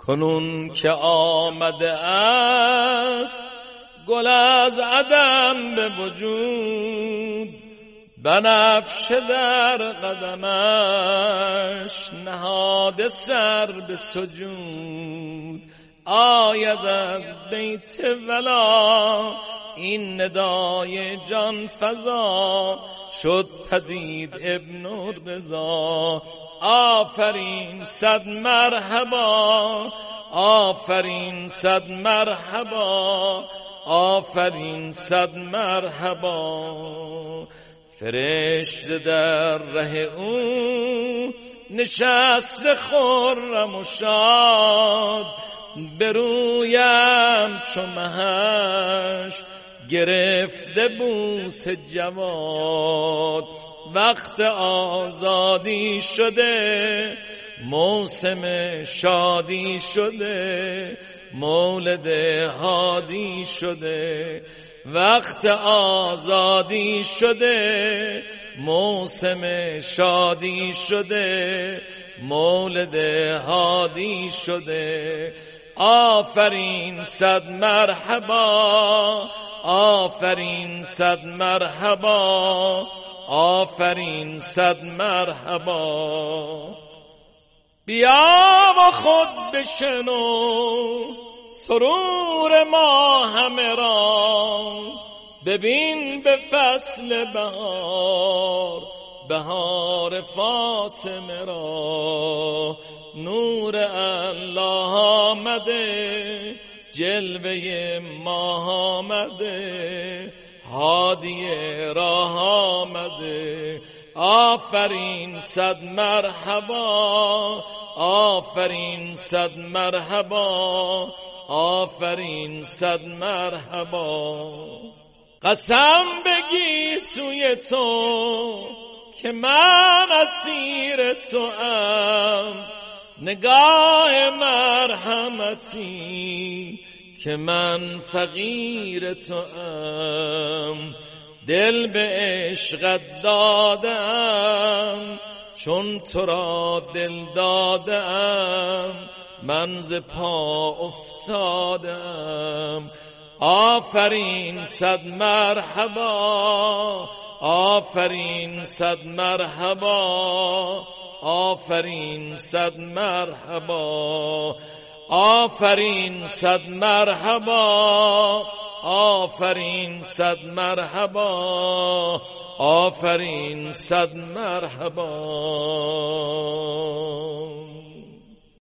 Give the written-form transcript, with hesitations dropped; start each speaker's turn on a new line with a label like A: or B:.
A: کنون که آمده است گل از عدم به وجود، بنفشه در قدمش نهاده سر به سجود. آید از بیت ولا این ندای جان فزا، شد پدید ابن الرضا. آفرین صد مرحبا، آفرین صد مرحبا، آفرین صد مرحبا. فرشته در ره او نشسته خرم و شاد، برویم چو مهش گرفته بوس جواد. وقت آزادی شده موسم شادی شده، مولد هادی شده. وقت آزادی شده موسم شادی شده، مولد هادی شده. آفرین صد مرحبا، آفرین صد مرحبا، آفرین صد مرحبا. بیا و خود بشنو سرور ما همه را، ببین به فصل بهار بهار فاطمه را. نور الله آمده جلوه ماه آمده، هادی راه آمده. آفرین صد مرحبا، آفرین صد مرحبا، آفرین صد مرحبا. قسم بگی سوی تو که من اسیر تو ام، نگاه مرحمتی که من فقیر تو ام. دل به عشقت دادم چون تو را دل دادم، من ز پا افتادم. آفرین صد مرحبا، آفرین صد مرحبا، آفرین صد مرحبا. آفرین صد مرحبا، آفرین صد مرحبا، آفرین صد مرحبا.